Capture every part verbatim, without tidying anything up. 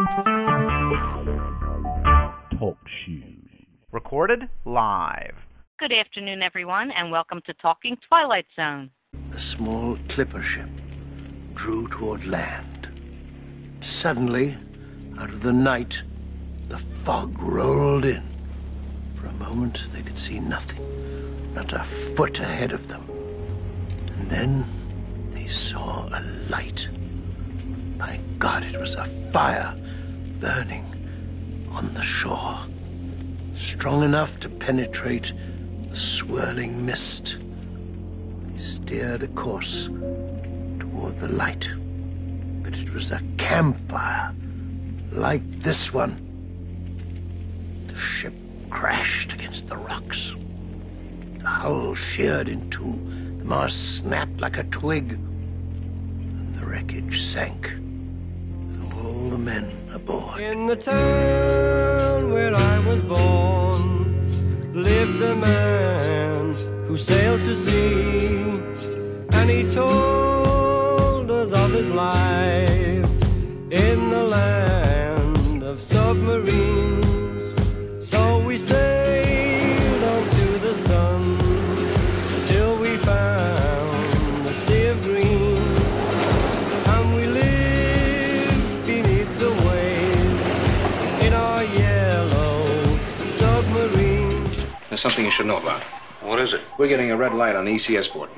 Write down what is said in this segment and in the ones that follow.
Talk shoes. Recorded live. Good afternoon, everyone, and welcome to Talking Twilight Zone. A small clipper ship drew toward land. Suddenly, out of the night, the fog rolled in. For a moment, they could see nothing, not a foot ahead of them. And then they saw a light. My God, it was a fire burning on the shore, strong enough to penetrate the swirling mist. They steered a course toward the light, but it was a campfire like this one. The ship crashed against the rocks. The hull sheared in two. The mast snapped like a twig, and the wreckage sank with all the men aboard. In the town where I was born lived a man who sailed to sea, and he told us of his life in the land of submarines. So we sailed on to the sun till we found the sea of green, and we lived beneath the waves in our yellow submarine. There's something you should know about. What is it? We're getting a red light on the E C S board.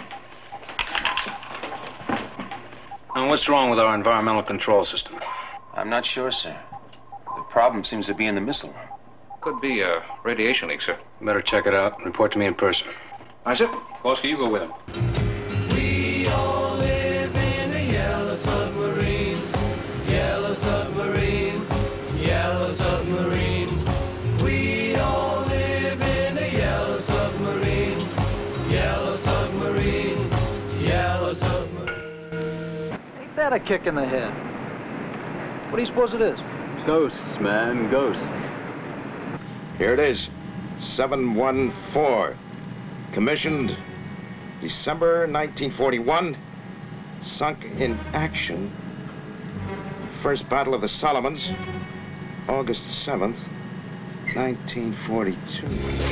And what's wrong with our environmental control system? I'm not sure, sir. The problem seems to be in the missile. Could be a radiation leak, sir. Better check it out and report to me in person. Isaac, Kowalski, you go with him. We all live in a yellow submarine, yellow submarine, yellow submarine. We all live in a yellow submarine, yellow submarine, yellow submarine. Ain't that a kick in the head? What do you suppose it is? Ghosts, man, ghosts. Here it is. seven one four. Commissioned December nineteen forty-one. Sunk in action. First Battle of the Solomons, August seventh, nineteen forty-two.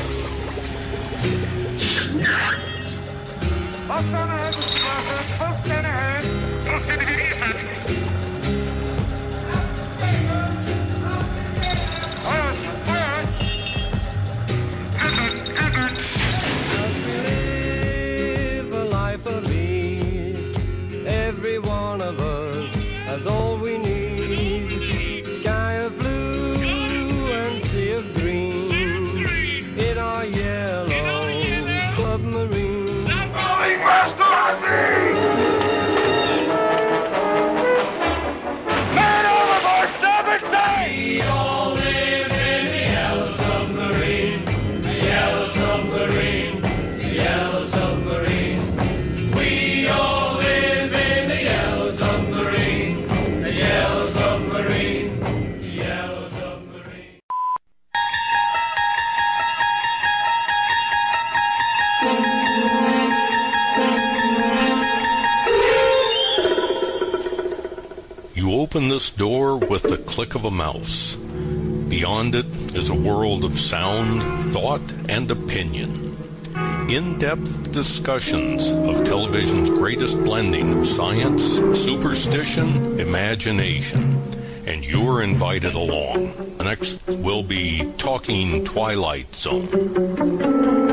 Post on ahead, Mister Martha. Post on ahead. Post on ahead. Live a life of ease. Every one of us has all we need. Sky of blue and sea of green in our yellow submarine. Rolling west on Man overboard, starboard side! We all live in the yellow submarine, the yellow submarine, the yellow submarine. We all live in the yellow submarine, the yellow submarine, the yellow submarine. You open this door with the click of a mouse. Beyond it is a world of sound, thought, and opinion. In-depth discussions of television's greatest blending of science, superstition, imagination. And you're invited along. Next will be Talking Twilight Zone.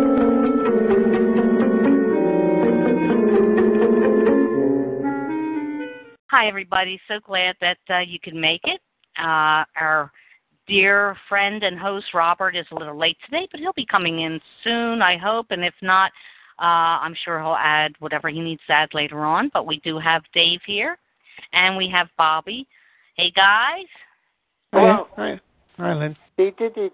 Hi, everybody. So glad that uh, you can make it. Uh, our dear friend and host, Robert, is a little late today, but he'll be coming in soon, I hope. And if not, uh, I'm sure he'll add whatever he needs to add later on. But we do have Dave here, and we have Bobby. Hey, guys. Hello. Hi. Hi, Lynn. There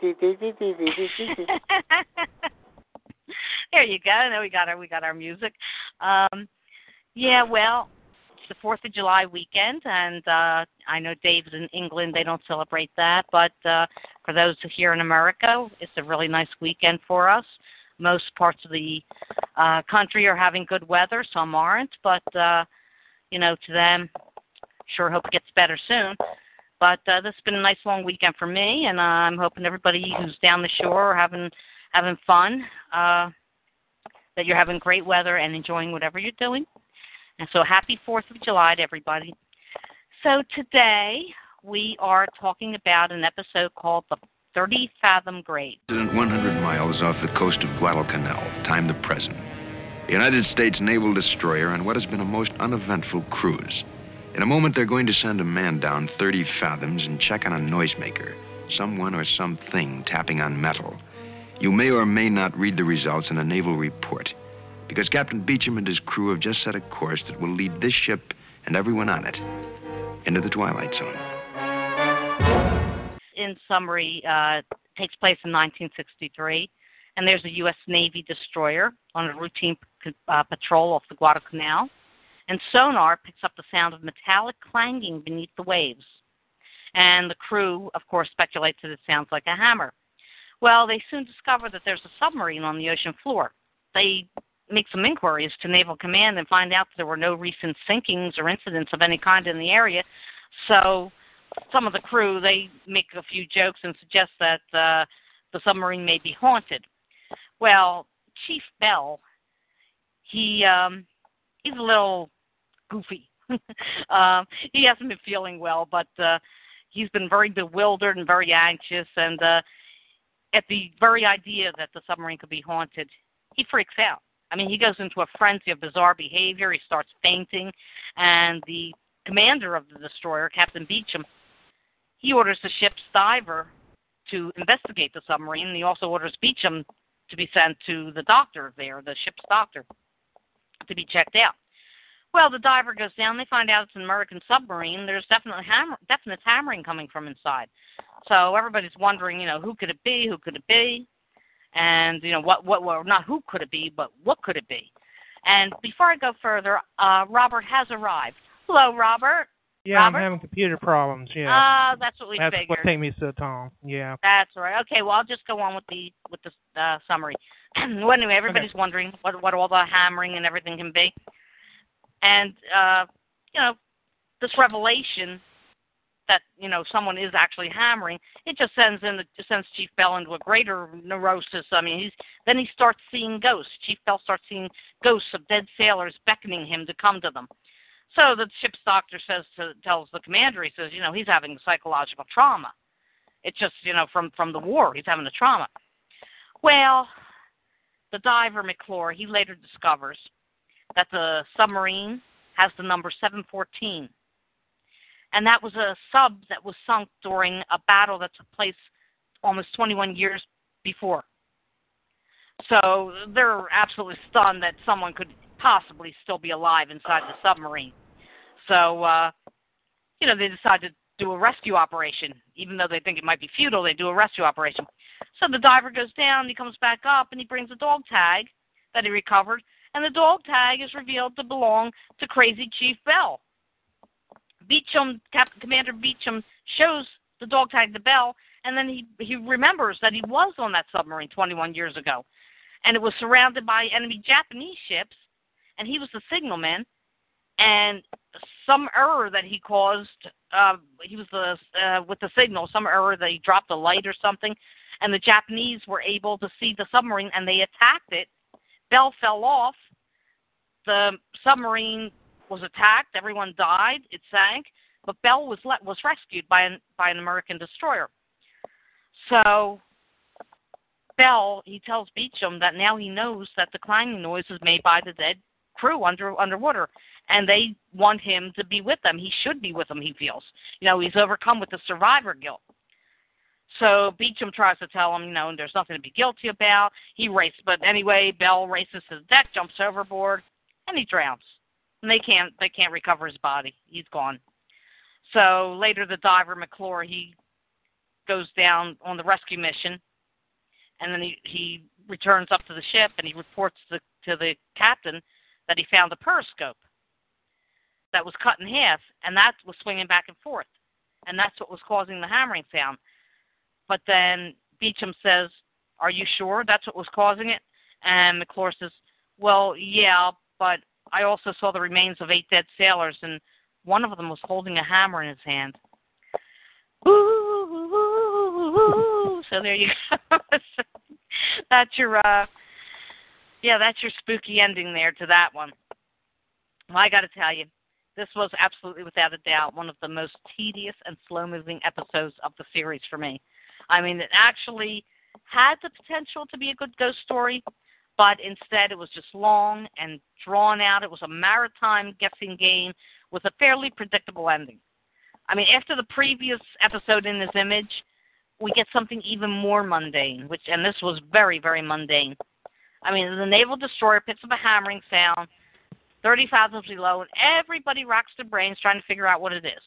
you go. There we got our, we got our music. Um, yeah, well, the fourth of July weekend, and uh, I know Dave's in England. They don't celebrate that, but uh, for those here in America, it's a really nice weekend for us. Most parts of the uh, country are having good weather. Some aren't, but, uh, you know, to them, sure hope it gets better soon. But uh, this has been a nice long weekend for me, and uh, I'm hoping everybody who's down the shore having having fun, uh, that you're having great weather and enjoying whatever you're doing. And so happy fourth of July to everybody. So today we are talking about an episode called The thirty Fathom Grave. one hundred miles off the coast of Guadalcanal, time the present. A United States naval destroyer on what has been a most uneventful cruise. In a moment, they're going to send a man down thirty fathoms and check on a noisemaker, someone or something tapping on metal. You may or may not read the results in a naval report, because Captain Beecham and his crew have just set a course that will lead this ship and everyone on it into the Twilight Zone. In summary, uh, takes place in nineteen sixty-three, and there's a U S Navy destroyer on a routine uh, patrol off the Guadalcanal, and sonar picks up the sound of metallic clanging beneath the waves. And the crew, of course, speculates that it sounds like a hammer. Well, they soon discover that there's a submarine on the ocean floor. They make some inquiries to Naval Command and find out that there were no recent sinkings or incidents of any kind in the area. So some of the crew, they make a few jokes and suggest that uh, the submarine may be haunted. Well, Chief Bell, he um, he's a little goofy. um, he hasn't been feeling well, but uh, he's been very bewildered and very anxious, and uh, at the very idea that the submarine could be haunted, he freaks out. I mean, he goes into a frenzy of bizarre behavior. He starts fainting, and the commander of the destroyer, Captain Beecham, he orders the ship's diver to investigate the submarine, and he also orders Beecham to be sent to the doctor there, the ship's doctor, to be checked out. Well, the diver goes down. They find out it's an American submarine. There's definitely hammer, definite hammering coming from inside. So everybody's wondering, you know, who could it be? Who could it be? And, you know, what, what, well, not who could it be, but what could it be? And before I go further, uh, Robert has arrived. Hello, Robert. Yeah, Robert? I'm having computer problems. Yeah. Ah, uh, that's what we that's figured. That's what take me so long. Yeah. That's right. Okay, well, I'll just go on with the with the uh, summary. Well, anyway, everybody's okay. wondering what what all the hammering and everything can be. And, uh, you know, this revelation that, you know, someone is actually hammering, it just sends in the, sends Chief Bell into a greater neurosis. I mean, he's then he starts seeing ghosts. Chief Bell starts seeing ghosts of dead sailors beckoning him to come to them. So the ship's doctor says to, tells the commander, he says, you know, he's having psychological trauma. It's just, you know, from, from the war, he's having a trauma. Well, the diver, McClure, he later discovers that the submarine has the number seven fourteen. And that was a sub that was sunk during a battle that took place almost twenty-one years before. So they're absolutely stunned that someone could possibly still be alive inside the submarine. So, uh, you know, they decide to do a rescue operation. Even though they think it might be futile, they do a rescue operation. So the diver goes down, he comes back up, and he brings a dog tag that he recovered. And the dog tag is revealed to belong to Crazy Chief Bell. Beecham, Captain Commander Beecham, shows the dog tag to Bell, and then he, he remembers that he was on that submarine twenty-one years ago. And it was surrounded by enemy Japanese ships, and he was the signalman. And some error that he caused, uh, he was the uh, with the signal, some error that he dropped a light or something, and the Japanese were able to see the submarine, and they attacked it. Bell fell off. The submarine was attacked. Everyone died. It sank. But Bell was let, was rescued by an by an American destroyer. So Bell, he tells Beecham that now he knows that the clanging noise is made by the dead crew under underwater, and they want him to be with them. He should be with them, he feels. You know, he's overcome with the survivor guilt. So Beecham tries to tell him, you know, there's nothing to be guilty about. He races, but anyway, Bell races to the deck, jumps overboard, and he drowns. And they can't they can't recover his body. He's gone. So later, the diver McClure, he goes down on the rescue mission, and then he, he returns up to the ship and he reports to, to the captain that he found a periscope that was cut in half, and that was swinging back and forth, and that's what was causing the hammering sound. But then Beecham says, "Are you sure that's what was causing it?" And McClure says, "Well, yeah, but I also saw the remains of eight dead sailors, and one of them was holding a hammer in his hand." Ooh, ooh, ooh, ooh. So there you go. That's your, uh, yeah, that's your spooky ending there to that one. Well, I got to tell you, this was absolutely, without a doubt, one of the most tedious and slow-moving episodes of the series for me. I mean, it actually had the potential to be a good ghost story, but instead it was just long and drawn out. It was a maritime guessing game with a fairly predictable ending. I mean, after the previous episode in His Image, we get something even more mundane, which, and this was very, very mundane. I mean, the naval destroyer picks up a hammering sound thirty fathoms below, and everybody racks their brains trying to figure out what it is.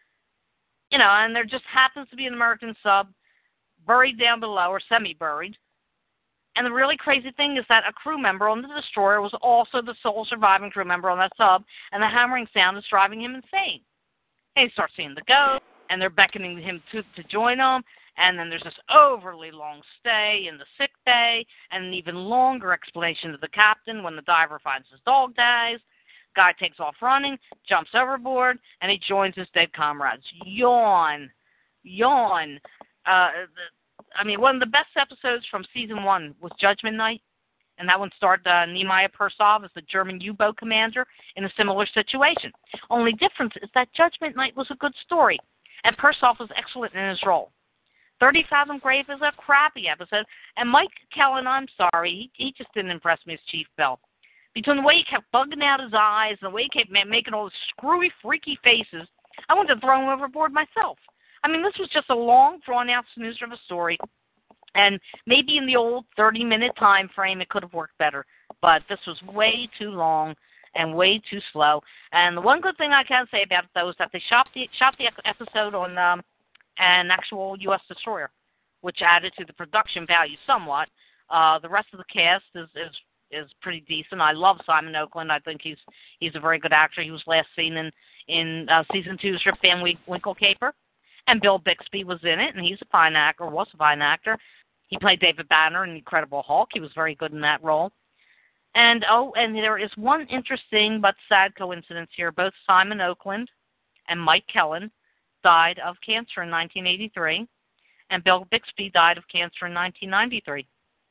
You know, and there just happens to be an American sub buried down below, or semi-buried. And the really crazy thing is that a crew member on the destroyer was also the sole surviving crew member on that sub, and the hammering sound is driving him insane. And he starts seeing the ghost, and they're beckoning him to, to join them, and then there's this overly long stay in the sick bay, and an even longer explanation to the captain when the diver finds his dog dies. Guy takes off running, jumps overboard, and he joins his dead comrades. Yawn. Yawn. Uh, the, I mean, one of the best episodes from season one was Judgment Night, and that one starred uh, Nehemiah Persov as the German U-boat commander in a similar situation. Only difference is that Judgment Night was a good story, and Persov was excellent in his role. thirty Fathom Grave is a crappy episode, and Mike Kellen, I'm sorry, he, he just didn't impress me as Chief Bell. Between the way he kept bugging out his eyes and the way he kept making all the screwy, freaky faces, I wanted to throw him overboard myself. I mean, this was just a long, drawn-out snoozer of a story, and maybe in the old thirty-minute time frame it could have worked better, but this was way too long and way too slow. And the one good thing I can say about it, though, is that they shot the, shot the episode on um, an actual U S destroyer, which added to the production value somewhat. Uh, the rest of the cast is, is is pretty decent. I love Simon Oakland. I think he's he's a very good actor. He was last seen in in uh, season two's Rip Van Winkle Caper, and Bill Bixby was in it, and he's a fine actor, was a fine actor. He played David Banner in Incredible Hulk. He was very good in that role. And oh, and there is one interesting but sad coincidence here. Both Simon Oakland and Mike Kellen died of cancer in nineteen eighty-three, and Bill Bixby died of cancer in nineteen ninety-three.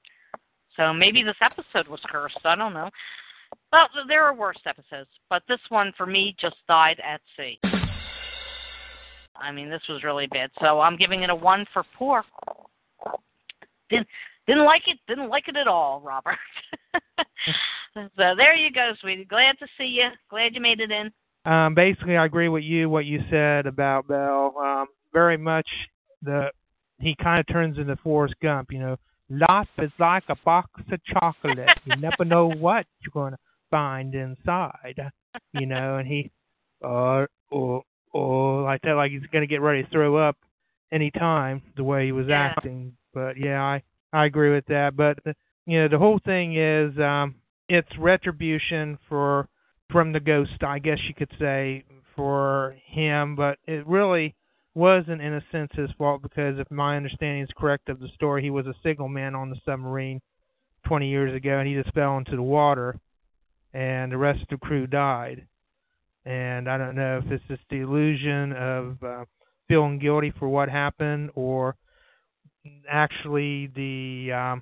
So maybe this episode was cursed. I don't know. Well, there are worse episodes, but this one, for me, just died at sea. I mean, this was really bad. So I'm giving it a one for poor. Didn't, didn't like it. Didn't like it at all, Robert. So there you go, sweetie. Glad to see you. Glad you made it in. Um, basically, I agree with you, what you said about Bell. Um, very much, the he kind of turns into Forrest Gump, you know. Life is like a box of chocolate. You never know what you're going to find inside, you know. And he, uh, oh, oh, like that, like he's going to get ready to throw up any time, the way he was yeah. acting. But, yeah, I, I agree with that. But, the, you know, the whole thing is um, it's retribution for from the ghost, I guess you could say, for him. But it really wasn't, in a sense, his fault, because if my understanding is correct of the story, he was a signalman on the submarine twenty years ago, and he just fell into the water, and the rest of the crew died. And I don't know if it's just the illusion of uh, feeling guilty for what happened, or actually the um,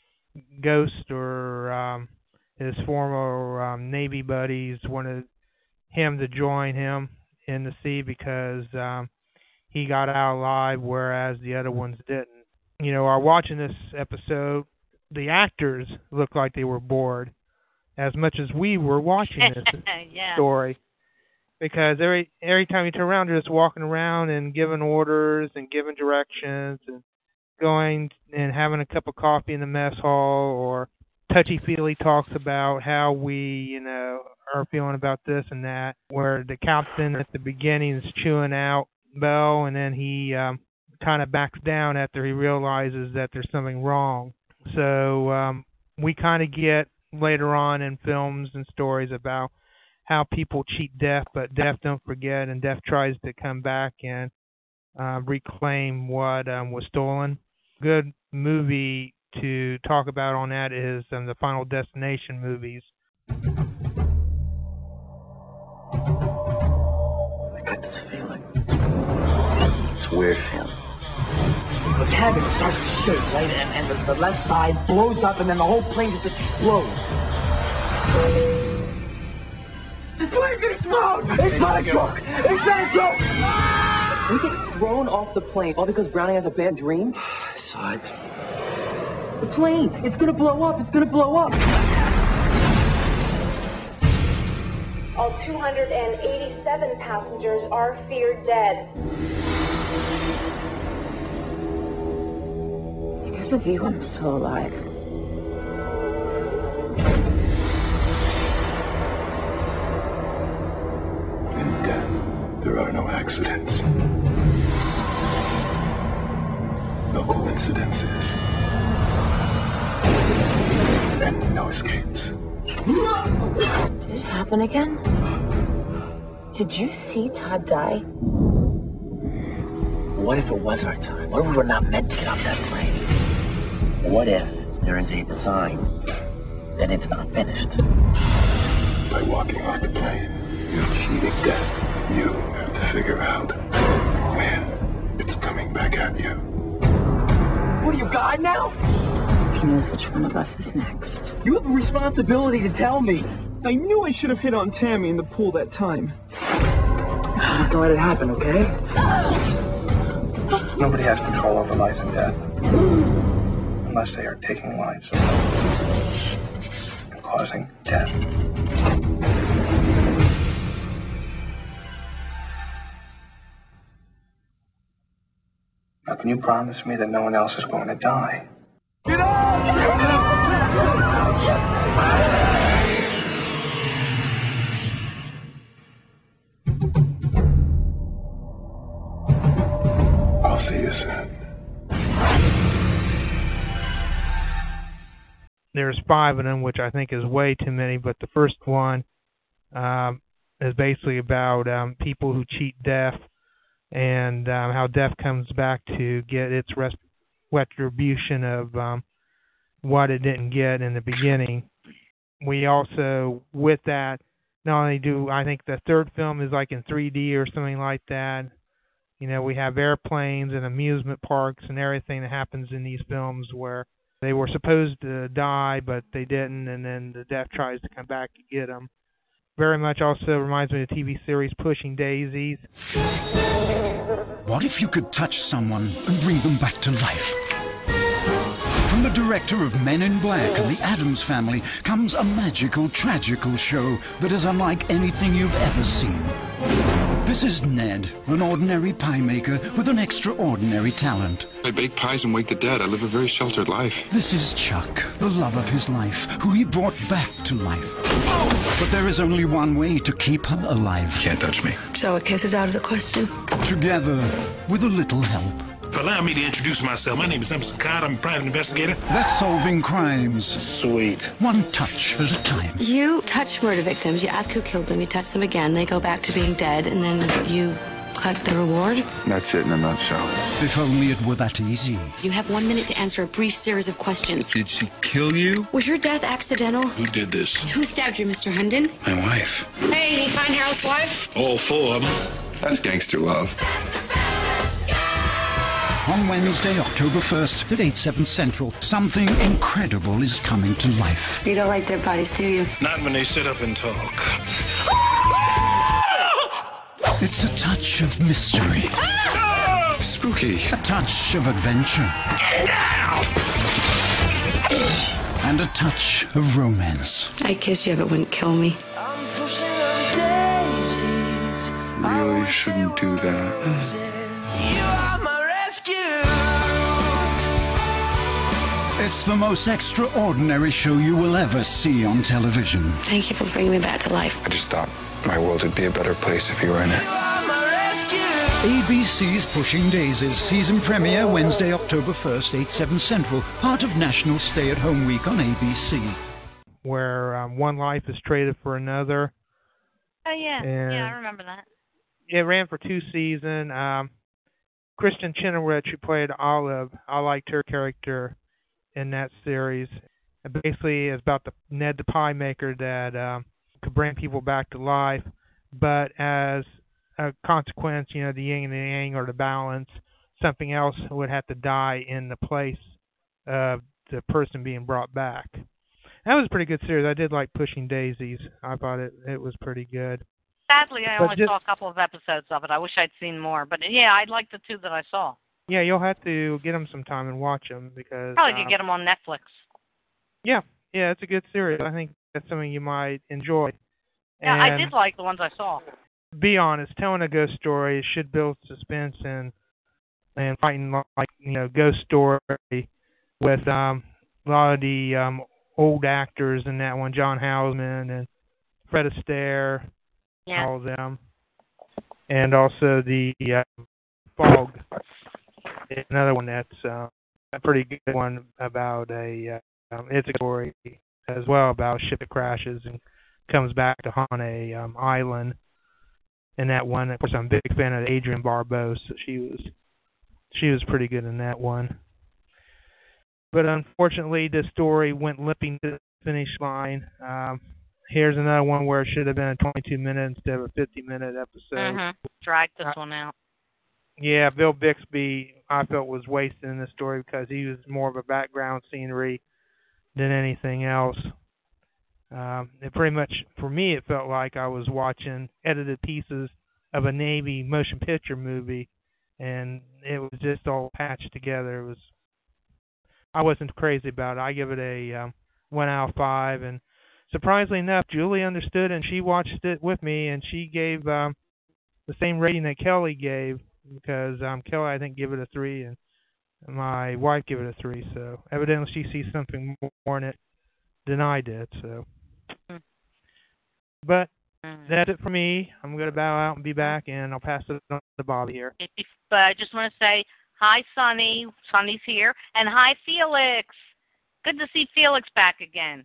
ghost or um, his former um, Navy buddies wanted him to join him in the sea because um, he got out alive, whereas the other ones didn't. You know, while watching this episode, the actors looked like they were bored as much as we were watching this yeah. story. Because every every time you turn around, they're just walking around and giving orders and giving directions and going and having a cup of coffee in the mess hall, or touchy-feely talks about how we, you know, are feeling about this and that, where the captain at the beginning is chewing out Bell, and then he um, kind of backs down after he realizes that there's something wrong. So um, we kind of get later on in films and stories about how people cheat death, but death don't forget, and death tries to come back and uh, reclaim what um, was stolen. Good movie to talk about on that is um, the Final Destination movies. I get this feeling. It's weird feeling. The cabin starts to shake, right? And, and the, the left side blows up, and then the whole plane just explodes. The plane's gonna explode! It's not a joke! It's not a joke! We get thrown off the plane all because Brownie has a bad dream? I saw it. The plane! It's gonna blow up! It's gonna blow up! All two hundred eighty-seven passengers are feared dead. Because of you, I'm still alive. In death, there are no accidents. No coincidences. And no escapes. Did it happen again? Did you see Todd die? What if it was our time? What if we were not meant to get off that plane? What if there is a design that it's not finished? By walking off the plane, you're cheating death. You have to figure out when it's coming back at you. What are you, God now? He knows which one of us is next. You have a responsibility to tell me. I knew I should have hit on Tammy in the pool that time. Don't let it happen, okay? Nobody has control over life and death. Unless they are taking lives and causing death. Now, can you promise me that no one else is going to die? Get up! I'll see you soon. There's five of them, which I think is way too many, but the first one um, is basically about um, people who cheat death and um, how death comes back to get its res- retribution of um, what it didn't get in the beginning. We also, with that, not only do I think the third film is like in three D or something like that. You know, we have airplanes and amusement parks and everything that happens in these films where they were supposed to die, but they didn't, and then the death tries to come back to get them. Very much also reminds me of the T V series Pushing Daisies. What if you could touch someone and bring them back to life? From the director of Men in Black and the Addams Family comes a magical, tragical show that is unlike anything you've ever seen. This is Ned, an ordinary pie maker with an extraordinary talent. I bake pies and wake the dead. I live a very sheltered life. This is Chuck, the love of his life, who he brought back to life. But there is only one way to keep her alive. Can't touch me. So a kiss is out of the question. Together, with a little help. Allow me to introduce myself. My name is Emerson Codd. I'm a private investigator. They're solving crimes. Sweet. One touch at a time. You touch murder victims. You ask who killed them. You touch them again. They go back to being dead. And then you collect the reward. That's it in a nutshell. If only it were that easy. You have one minute to answer a brief series of questions. Did she kill you? Was your death accidental? Who did this? Who stabbed you, Mister Hunden? My wife. Hey, did you find Harold's wife? All four of them. That's gangster love. On Wednesday, October first at eight, seven Central, something incredible is coming to life. You don't like dead bodies, do you? Not when they sit up and talk. It's a touch of mystery. Spooky. A touch of adventure. Get down! And a touch of romance. I'd kiss you if it wouldn't kill me. Really shouldn't do that. It's the most extraordinary show you will ever see on television. Thank you for bringing me back to life. I just thought my world would be a better place if you were in it. A B C's Pushing Daisies season premiere Wednesday, October first, eight, seven Central, part of National Stay-at-Home Week on A B C. Where um, one life is traded for another. Oh, yeah. And yeah, I remember that. It ran for two seasons. Um, Kristen Chenoweth, who played Olive, I liked her character in that series. It basically is about the Ned the pie maker that um, could bring people back to life, but as a consequence, you know, the yin and the yang or the balance, something else would have to die in the place of the person being brought back. That was a pretty good series. I did like Pushing Daisies. I thought it it was pretty good. Sadly, I But only just- saw a couple of episodes of it. I wish I'd seen more. But yeah, I liked the two that I saw. Yeah, you'll have to get them sometime and watch them because Probably um, could get them on Netflix. Yeah, yeah, it's a good series. I think that's something you might enjoy. Yeah, I And did like the ones I saw. be honest, telling a ghost story should build suspense and and fighting like you know ghost story with um a lot of the um old actors in that one, John Houseman and Fred Astaire, Yeah. all of them, and also the uh, Fog. Another one that's uh, a pretty good one about a uh, um, it's a story as well about a ship that crashes and comes back to haunt a um, island. And that one, of course, I'm a big fan of Adrienne Barbeau, so she was she was pretty good in that one. But unfortunately, the story went limping to the finish line. Um, here's another one where it should have been a twenty-two minute instead of a fifty minute episode. Mm-hmm. Dragged this Uh, one out. Yeah, Bill Bixby, I felt, was wasted in this story because he was more of a background scenery than anything else. Um, it pretty much, for me, it felt like I was watching edited pieces of a Navy motion picture movie, and it was just all patched together. It was, I wasn't crazy about it. I give it a um, one out of five, and surprisingly enough, Julie understood, and she watched it with me, and she gave um, the same rating that Kelly gave, because um, Kelly, I think, gave it a three, and my wife gave it a three. So evidently, she sees something more in it than I did. So, but that's it for me. I'm going to bow out and be back, and I'll pass it on to Bobby here. But I just want to say hi, Sonny. Sonny's here, and hi, Felix. Good to see Felix back again.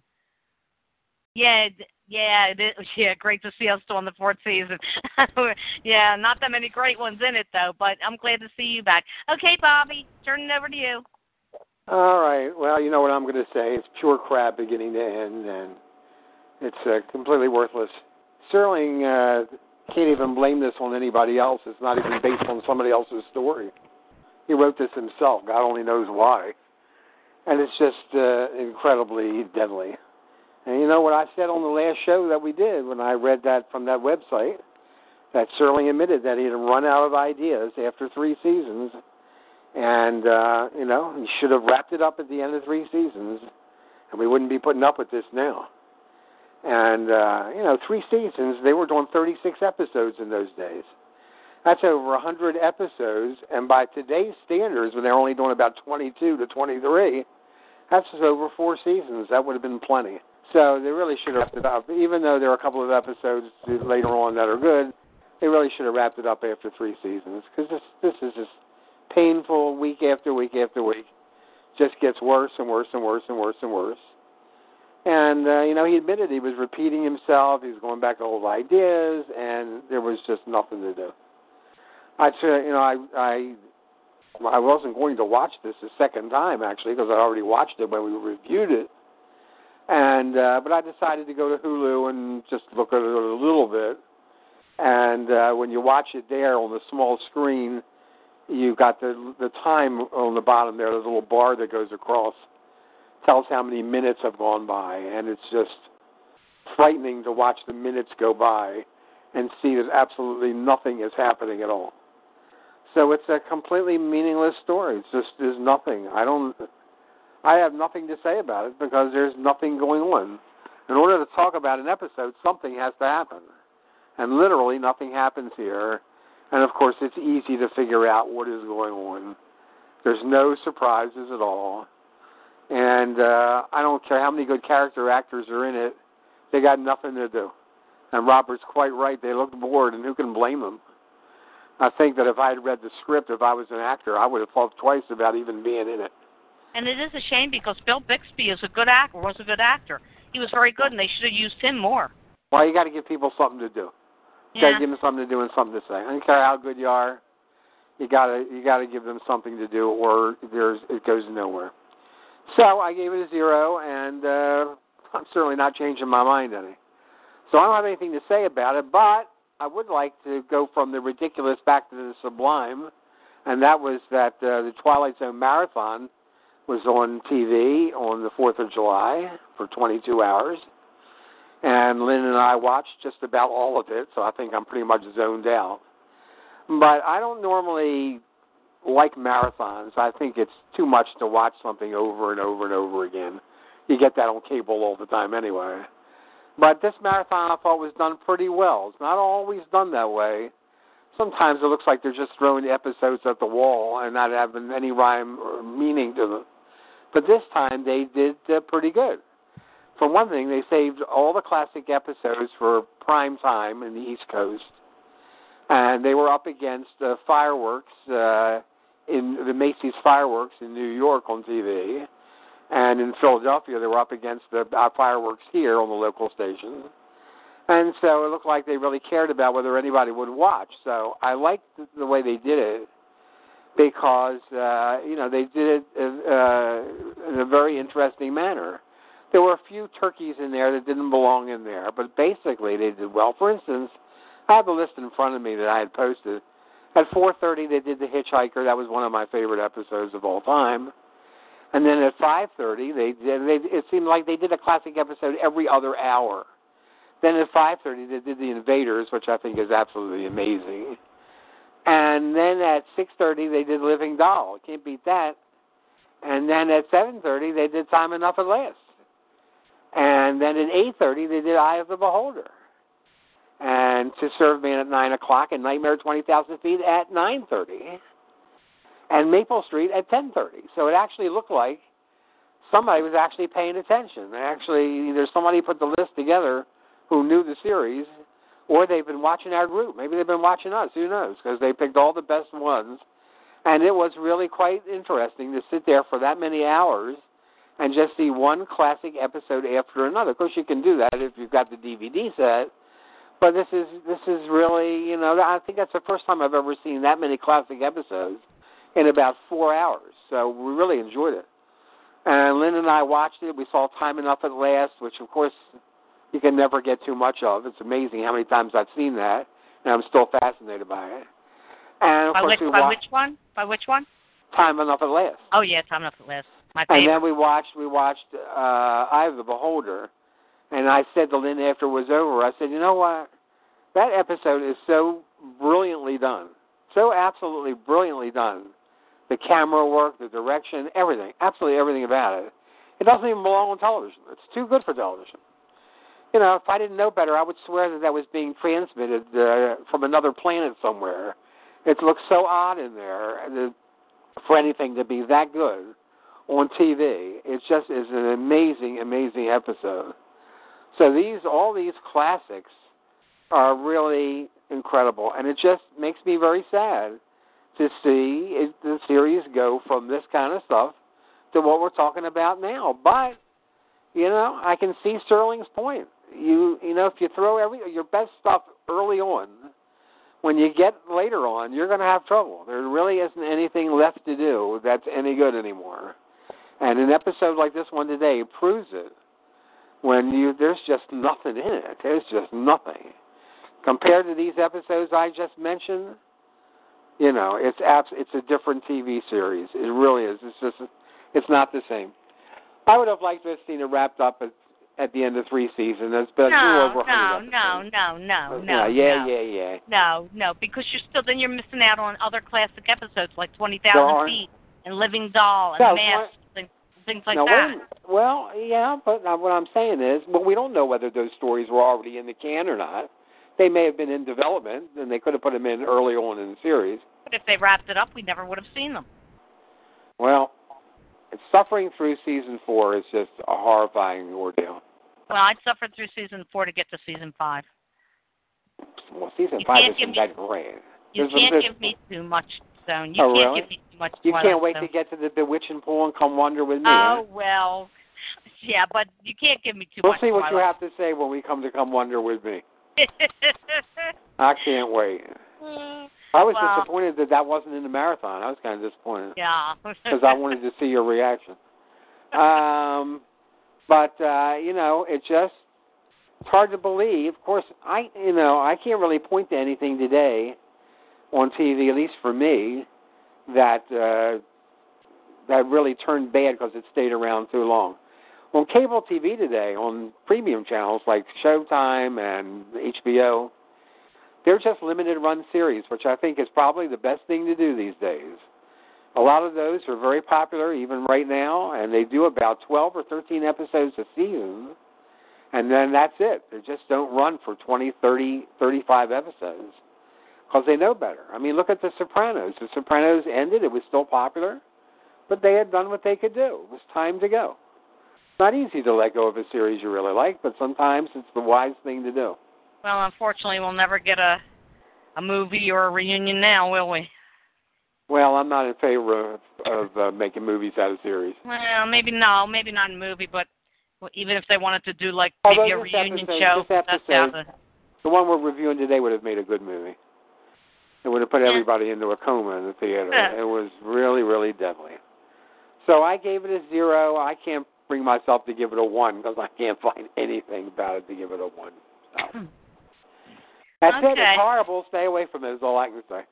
Yeah, d- yeah, it is, yeah. Great to see us still in the fourth season. Yeah, not that many great ones in it though, but I'm glad to see you back. Okay, Bobby, turning it over to you. All right. Well, you know what I'm going to say. It's pure crap beginning to end, and it's uh, completely worthless. Serling uh, can't even blame this on anybody else. It's not even based on somebody else's story. He wrote this himself. God only knows why. And it's just uh, incredibly deadly. And you know what I said on the last show that we did when I read that from that website, that Serling admitted that he had run out of ideas after three seasons. And, uh, you know, he should have wrapped it up at the end of three seasons, and we wouldn't be putting up with this now. And, uh, you know, three seasons, they were doing thirty-six episodes in those days. That's over one hundred episodes, and by today's standards, when they're only doing about twenty-two to twenty-three, that's just over four seasons. That would have been plenty. So they really should have wrapped it up. Even though there are a couple of episodes later on that are good, they really should have wrapped it up after three seasons, because this, this is just painful week after week after week. Just gets worse and worse and worse and worse and worse. And, uh, you know, he admitted he was repeating himself. He was going back to old ideas, and there was just nothing to do. I'd say, you know, I, I, I wasn't going to watch this a second time, actually, because I already watched it when we reviewed it. And, uh, but I decided to go to Hulu and just look at it a little bit. And uh, when you watch it there on the small screen, you got the the time on the bottom there, the little bar that goes across, tells how many minutes have gone by, and it's just frightening to watch the minutes go by and see that absolutely nothing is happening at all. So it's a completely meaningless story. It's just there's nothing. I don't. I have nothing to say about it because there's nothing going on. In order to talk about an episode, something has to happen, and literally nothing happens here. And, of course, it's easy to figure out what is going on. There's no surprises at all. And uh, I don't care how many good character actors are in it. They got nothing to do. And Robert's quite right. They looked bored, and who can blame them? I think that if I had read the script, if I was an actor, I would have thought twice about even being in it. And it is a shame because Bill Bixby is a good actor, was a good actor. He was very good, and they should have used him more. Well, you got to give people something to do. You Yeah. got to give them something to do and something to say. I don't care how good you are. You got to you got to give them something to do, or there's it goes nowhere. So I gave it a zero, and uh, I'm certainly not changing my mind any. So I don't have anything to say about it, but I would like to go from the ridiculous back to the sublime, and that was that uh, the Twilight Zone Marathon was on T V on the fourth of July for twenty-two hours. And Lynn and I watched just about all of it, so I think I'm pretty much zoned out. But I don't normally like marathons. I think it's too much to watch something over and over and over again. You get that on cable all the time anyway. But this marathon I thought was done pretty well. It's not always done that way. Sometimes it looks like they're just throwing episodes at the wall and not having any rhyme or meaning to them. But this time they did uh, pretty good. For one thing, they saved all the classic episodes for prime time in the East Coast. And they were up against uh, fireworks uh, in the Macy's Fireworks in New York on T V. And in Philadelphia, they were up against the uh, fireworks here on the local station. And so it looked like they really cared about whether anybody would watch. So I liked the way they did it because, uh, you know, they did it uh, in a very interesting manner. There were a few turkeys in there that didn't belong in there, but basically they did well. For instance, I have a list in front of me that I had posted. At four thirty, they did The Hitchhiker. That was one of my favorite episodes of all time. And then at five thirty, they did. They, it seemed like they did a classic episode every other hour. Then at five thirty, they did The Invaders, which I think is absolutely amazing. And then at six thirty, they did Living Doll. Can't beat that. And then at seven thirty, they did Time Enough at Last. And then at eight thirty, they did Eye of the Beholder. And To Serve Man at nine o'clock and Nightmare at twenty thousand feet at nine thirty. And Maple Street at ten thirty. So it actually looked like somebody was actually paying attention. Actually, either somebody put the list together who knew the series, or they've been watching our group. Maybe they've been watching us. Who knows? Because they picked all the best ones. And it was really quite interesting to sit there for that many hours and just see one classic episode after another. Of course, you can do that if you've got the D V D set. But this is this is really, you know, I think that's the first time I've ever seen that many classic episodes in about four hours. So we really enjoyed it. And Lynn and I watched it. We saw Time Enough at Last, which, of course, you can never get too much of. It's amazing how many times I've seen that, and I'm still fascinated by it. And, of by course, which, we by watched which one? By which one? Time Enough at Last. Oh, yeah, Time Enough at Last. My favorite. And then we watched we watched uh, Eye of the Beholder, and I said to Lynn after it was over, I said, you know what? That episode is so brilliantly done, so absolutely brilliantly done. The camera work, the direction, everything, absolutely everything about it. It doesn't even belong on television. It's too good for television. You know, if I didn't know better, I would swear that that was being transmitted uh, from another planet somewhere. It looks so odd in there that for anything to be that good on T V. It just is an amazing, amazing episode. So these, all these classics are really incredible, and it just makes me very sad to see it, the series go from this kind of stuff to what we're talking about now. But, you know, I can see Sterling's point. You you know, if you throw every your best stuff early on, when you get later on, you're going to have trouble. There really isn't anything left to do that's any good anymore. And an episode like this one today proves it. When you there's just nothing in it. There's just nothing. Compared to these episodes I just mentioned, you know, it's abs- it's a different T V series. It really is. It's just it's not the same. I would have liked to have seen it wrapped up at at the end of three seasons. It's been no, over no, no, no, no, no, yeah, no. yeah, yeah. No, no, because you're still then you're missing out on other classic episodes like Twenty There Thousand are. Feet and Living Doll and No, Mask, things, things like no, that. wait, well, yeah, but uh, what I'm saying is, well, we don't know whether those stories were already in the can or not. They may have been in development, and they could have put them in early on in the series. But if they wrapped it up, we never would have seen them. Well, it's suffering through season four is just a horrifying ordeal. Well, I'd suffered through season four to get to season five. Well, season You five can't isn't give me- that great. You There's- can't there's- give me too much, Stone. You Oh, can't really? give me too much. You Twilight can't wait Zone. to get to the bewitching pool and come wander with me. Oh, huh? well, yeah, but you can't give me too We'll much. see what you Twilight. have to say when we come to come wander with me. I can't wait. I was Well, disappointed that that wasn't in the marathon. I was kind of disappointed. Yeah. Because I wanted to see your reaction. Um, but, uh, you know, it just, it's hard to believe. Of course, I you know I can't really point to anything today on T V, at least for me, that uh, that really turned bad because it stayed around too long. On cable T V today, on premium channels like Showtime and H B O, they're just limited run series, which I think is probably the best thing to do these days. A lot of those are very popular even right now, and they do about twelve or thirteen episodes a season, and then that's it. They just don't run for twenty, thirty, thirty-five episodes because they know better. I mean, look at The Sopranos. The Sopranos ended. It was still popular, but they had done what they could do. It was time to go. It's not easy to let go of a series you really like, but sometimes it's the wise thing to do. Well, unfortunately, we'll never get a a movie or a reunion now, will we? Well, I'm not in favor of, of uh, making movies out of series. Well, maybe no, maybe not a movie, but even if they wanted to do like Although maybe a this reunion episode, show, this that's episode, how the the one we're reviewing today would have made a good movie. It would have put everybody into a coma in the theater. Yeah. It was really, really deadly. So I gave it a zero. I can't bring myself to give it a one because I can't find anything about it to give it a one. So. That's Okay. it. It's horrible. Stay away from it is all I can say.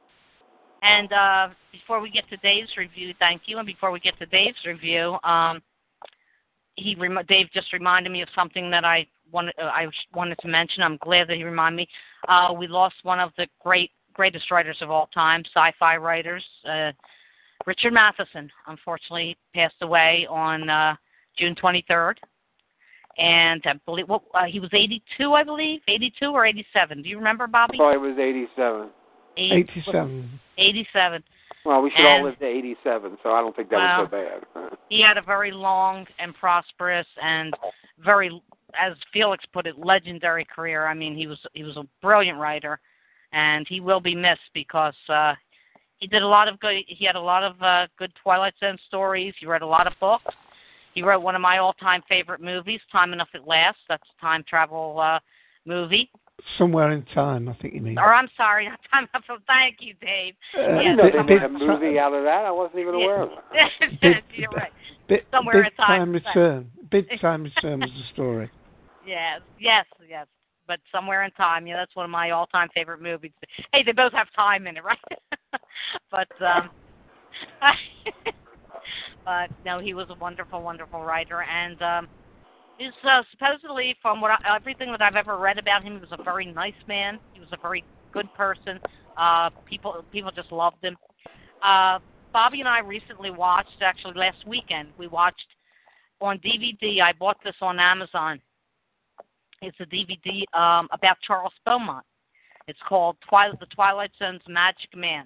And uh, before we get to Dave's review, thank you. And before we get to Dave's review, um, he rem- Dave just reminded me of something that I wanted uh, I wanted to mention. I'm glad that he reminded me. Uh, we lost one of the great greatest writers of all time, sci-fi writers, uh, Richard Matheson. Unfortunately, passed away on uh, June twenty-third, and I believe what uh, he was eighty-two, I believe, eighty-two or eighty-seven. Do you remember, Bobby? Oh, it was eighty-seven. eighty-seven. eighty-seven. Well, we should and, all live to eighty-seven, so I don't think that well, was so bad. He had a very long and prosperous and very, as Felix put it, legendary career. I mean, he was he was a brilliant writer, and he will be missed because uh, he did a lot of good. He had a lot of uh, good Twilight Zone stories. He read a lot of books. He wrote one of my all-time favorite movies, Time Enough at Last. That's a time travel uh, movie. Somewhere in Time, I think you mean. Or I'm sorry, not Time Enough. Thank you, Dave. Uh, yes, you know, they somewhere, made a movie out of that. I wasn't even aware of it. Big, You're right. Big, Somewhere big in Time. time return. Big Time Return was the story. Yes, yes, yes. But Somewhere in Time, yeah, that's one of my all-time favorite movies. Hey, they both have time in it, right? but, um, but no, he was a wonderful, wonderful writer, and um, he's uh, supposedly, from what I, everything that I've ever read about him, he was a very nice man. He was a very good person. Uh, people, people just loved him. Uh, Bobby and I recently watched, actually last weekend, we watched on D V D. I bought this on Amazon. It's a D V D um, about Charles Beaumont. It's called Twi- The Twilight Zone's Magic Man.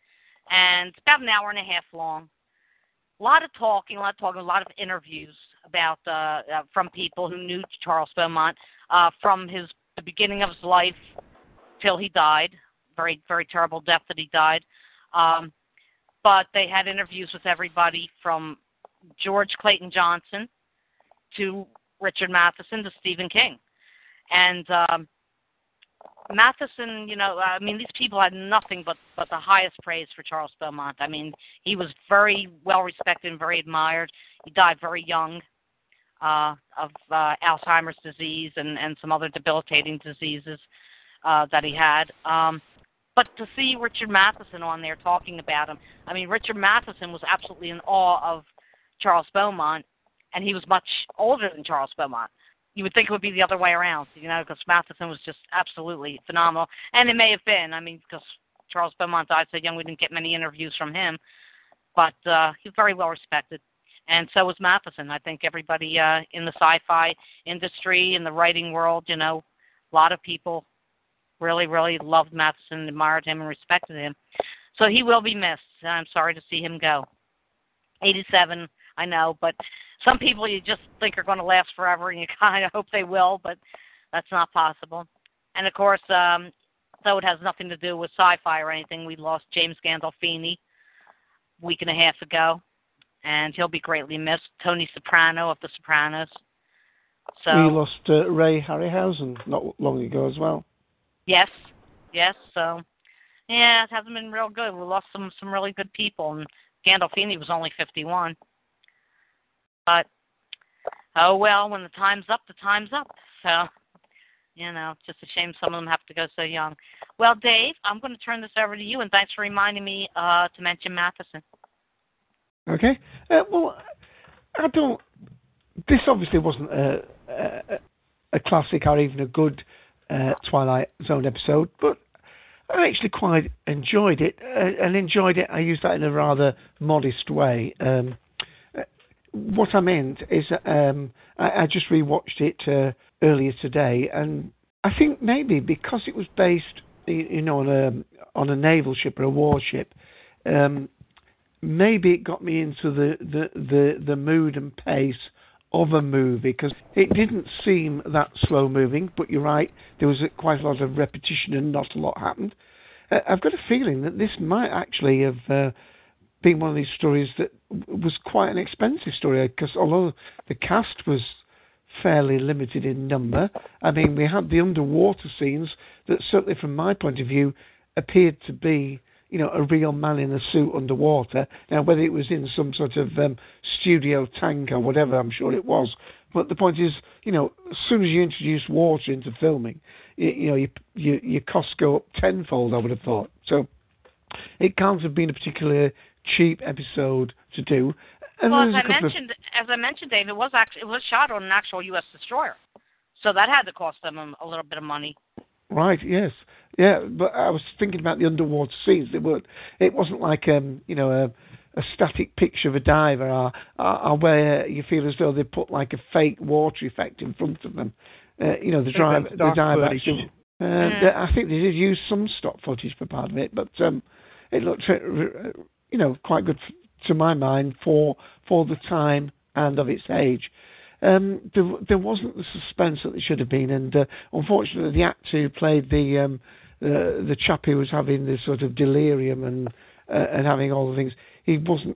And it's about an hour and a half long. A lot of talking, a lot of talking, a lot of interviews about uh, uh, from people who knew Charles Beaumont uh, from his the beginning of his life till he died. Very, very terrible death that he died. Um, but they had interviews with everybody from George Clayton Johnson to Richard Matheson to Stephen King. And um, Matheson, you know, I mean, these people had nothing but, but the highest praise for Charles Beaumont. I mean, he was very well respected and very admired. He died very young uh, of uh, Alzheimer's disease and, and some other debilitating diseases uh, that he had. Um, but to see Richard Matheson on there talking about him, I mean, Richard Matheson was absolutely in awe of Charles Beaumont, and he was much older than Charles Beaumont. You would think it would be the other way around, you know, because Matheson was just absolutely phenomenal. And it may have been, I mean, because Charles Beaumont died so young, we didn't get many interviews from him. But uh, he's very well respected. And so was Matheson. I think everybody uh, in the sci-fi industry, in the writing world, you know, a lot of people really, really loved Matheson, admired him, and respected him. So he will be missed. And I'm sorry to see him go. eighty-seven, I know, but some people you just think are going to last forever, and you kind of hope they will, but that's not possible. And, of course, um, though it has nothing to do with sci-fi or anything, we lost James Gandolfini a week and a half ago, and he'll be greatly missed. Tony Soprano of The Sopranos. So we lost uh, Ray Harryhausen not long ago as well. Yes, yes. So, yeah, it hasn't been real good. We lost some, some really good people, and Gandolfini was only fifty-one. But, oh, well, when the time's up, the time's up. So You know, it's just a shame some of them have to go so young. Well, Dave, I'm going to turn this over to you, and thanks for reminding me uh, to mention Matheson. Okay. Uh, well, I don't. This obviously wasn't a, a, a classic or even a good uh, Twilight Zone episode, but I actually quite enjoyed it, uh, and enjoyed it. I use that in a rather modest way. Um, what I meant is, um, I, I just rewatched it uh, earlier today, and I think maybe because it was based, you know, on a on a naval ship or a warship, um, maybe it got me into the, the, the, the mood and pace of a movie, because it didn't seem that slow moving. But you're right, there was quite a lot of repetition and not a lot happened. Uh, I've got a feeling that this might actually have uh, been one of these stories that was quite an expensive story, because although the cast was fairly limited in number, I mean, we had the underwater scenes that certainly from my point of view appeared to be, you know, a real man in a suit underwater. Now, whether it was in some sort of um, studio tank or whatever, I'm sure it was. But the point is, you know, as soon as you introduce water into filming, you, you know, you, you, your costs go up tenfold, I would have thought. So it can't have been a particularly cheap episode to do. And well, as I of... mentioned, as I mentioned, Dave, it was actually it was shot on an actual U S destroyer, so that had to cost them a, a little bit of money. Right. Yes. Yeah. But I was thinking about the underwater scenes. They weren't. It wasn't like um, you know, a, a static picture of a diver, or, or, or where you feel as though they put like a fake water effect in front of them. Uh, you know, the drive, the diver. Actually, uh, mm. the, I think they did use some stock footage for part of it, but um, it looked, uh, you know, quite good f- to my mind for for the time and of its age. Um, there, there wasn't the suspense that there should have been, and uh, unfortunately, the actor who played the um, uh, the chap who was having this sort of delirium and uh, and having all the things, he wasn't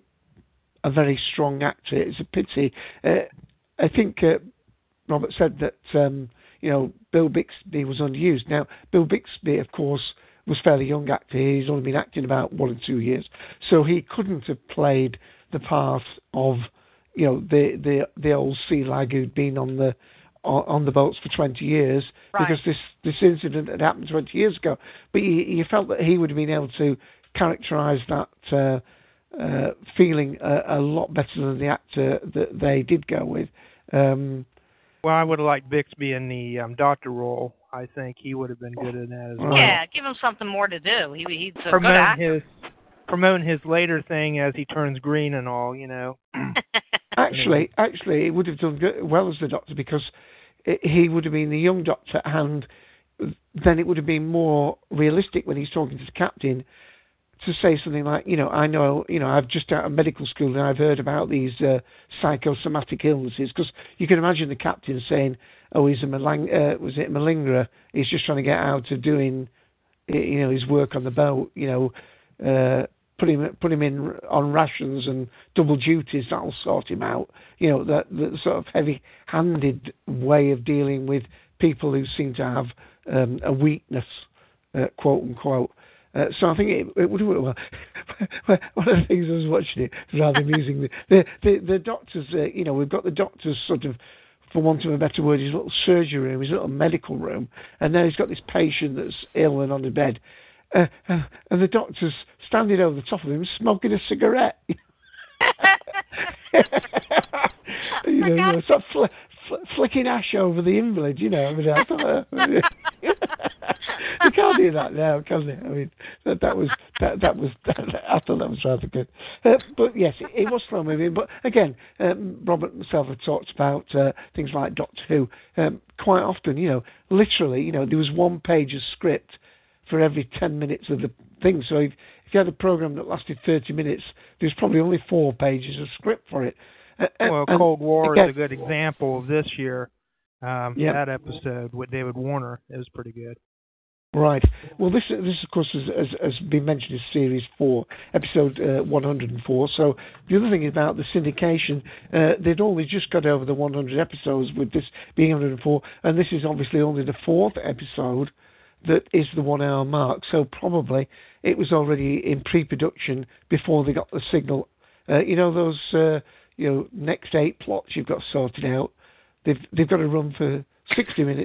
a very strong actor. It's a pity. Uh, I think uh, Robert said that um, you know, Bill Bixby was underused. Now, Bill Bixby, of course, was a fairly young actor. He's only been acting about one or two years, so he couldn't have played the part of, you know, the the the old sea lag who'd been on the on the boats for twenty years, right. because this this incident had happened twenty years ago. But you, you felt that he would have been able to characterise that uh, uh, feeling a, a lot better than the actor that they did go with. Um, well, I would have liked Bixby in the um, doctor role. I think he would have been good in that as well. Yeah, give him something more to do. He he's a promote good actor. his promote his later thing as he turns green and all, you know. Actually, actually, it would have done good, well as the Doctor, because it, he would have been the young Doctor, and then it would have been more realistic when he's talking to the Captain to say something like, you know, I know, you know, I've just out of medical school and I've heard about these uh, psychosomatic illnesses, because you can imagine the Captain saying, oh, he's a malang- uh, was it a malingerer? He's just trying to get out of doing, you know, his work on the boat, you know, uh, put him put him in on rations and double duties. That'll sort him out. You know, that the sort of heavy-handed way of dealing with people who seem to have um, a weakness, uh, quote unquote. Uh, so I think it, it would work well. One of the things I was watching it was rather amusing. The the, the, the doctors, uh, you know, we've got the doctors sort of, for want of a better word, his little surgery room, his little medical room, and then he's got this patient that's ill and on the bed. Uh, uh, and the doctor's standing over the top of him smoking a cigarette. you know, you know sort of fl- fl- flicking ash over the invalid, you know. I mean, I thought, uh, you can't do that now, can they? I mean, that, that was that, that was that, I thought that was rather good. Uh, but yes, it, it was slow moving. But again, um, Robert and myself have talked about uh, things like Doctor Who. Um, quite often, you know, literally, you know, there was one page of script for every ten minutes of the thing. So if, if you had a program that lasted thirty minutes, there's probably only four pages of script for it. Uh, well, and Cold War again, is a good example of this year. Um, yeah. That episode with David Warner is pretty good. Right. Well, this, this of course, has, has, has been mentioned as Series four, Episode uh, one hundred four. So the other thing about the syndication, uh, they'd only just got over the one hundred episodes with this being one hundred four, and this is obviously only the fourth episode that is the one-hour mark. So probably it was already in pre-production before they got the signal. Uh, you know, those uh, you know next eight plots you've got sorted out, they've they've got to run for sixty minutes, not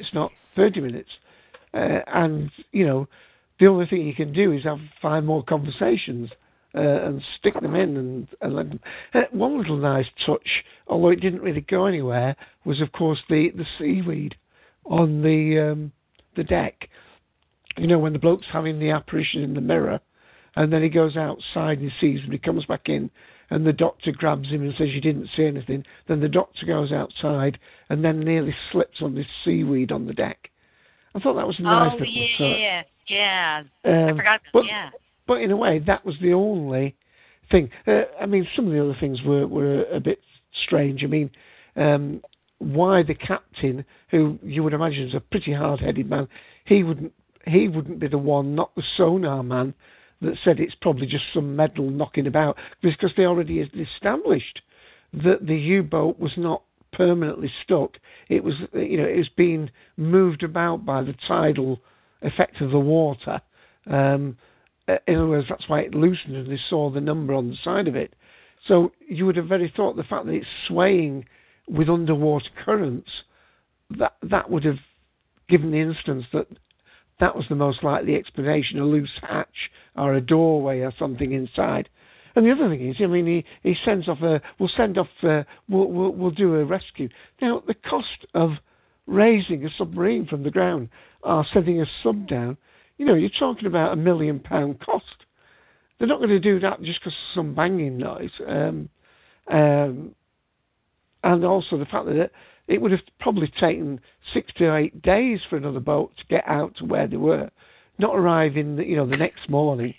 thirty minutes. Uh, and, you know, the only thing you can do is have five more conversations uh, and stick them in. And, and let them. Uh, one little nice touch, although it didn't really go anywhere, was, of course, the, the seaweed on the um, the deck. You know, when the bloke's having the apparition in the mirror, and then he goes outside and he sees when he comes back in, and the doctor grabs him and says, you didn't see anything. Then the doctor goes outside and then nearly slips on this seaweed on the deck. I thought that was a nice oh, little yeah, touch. yeah, yeah. Um, I forgot that, but, yeah. But in a way, that was the only thing. Uh, I mean, some of the other things were, were a bit strange. I mean, um, why the captain, who you would imagine is a pretty hard-headed man, he wouldn't he wouldn't be the one, not the sonar man, that said it's probably just some metal knocking about, because they already established that the U-boat was not permanently stuck. It was, you know, it was being moved about by the tidal effect of the water. Um, in other words, that's why it loosened, and they saw the number on the side of it. So you would have very thought the fact that it's swaying with underwater currents, that that would have given the instance that that was the most likely explanation, a loose hatch or a doorway or something inside. And the other thing is, I mean, he, he sends off a, we'll send off, a, we'll, we'll, we'll do a rescue. Now, the cost of raising a submarine from the ground or sending a sub down, you know, you're talking about a million pound cost. They're not going to do that just because of some banging noise. Um, um, and also the fact that it, it would have probably taken six to eight days for another boat to get out to where they were, not arrive in the, you know, the next morning.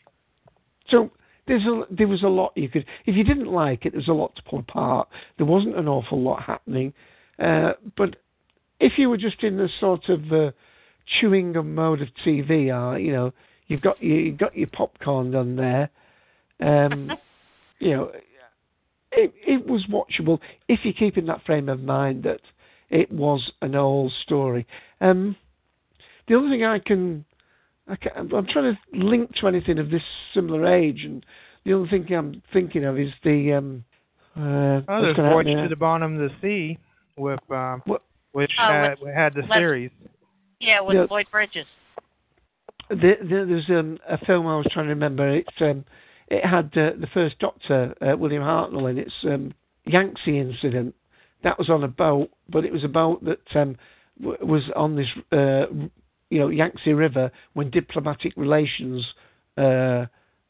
So there's a, there was a lot you could, if you didn't like it, there's a lot to pull apart. There wasn't an awful lot happening. Uh, but if you were just in the sort of uh, chewing gum mode of T V, or, you know, you've got your, you've got your popcorn done there, um, you know, it, it was watchable if you keep in that frame of mind that it was an old story. Um, the other thing I can, I can, I'm trying to link to anything of this similar age, and the other thing I'm thinking of is the. Um, uh, oh, there's Voyage to the Bottom of the Sea, with um, which oh, had, with, had the with, series. Yeah, with yeah, Lloyd Bridges. The, the, there's um, a film I was trying to remember. It's um, it had uh, the first Doctor, uh, William Hartnell, in its um, Yangtze incident. That was on a boat, but it was a boat that um, w- was on this, uh, you know, Yangtze River when diplomatic relations uh,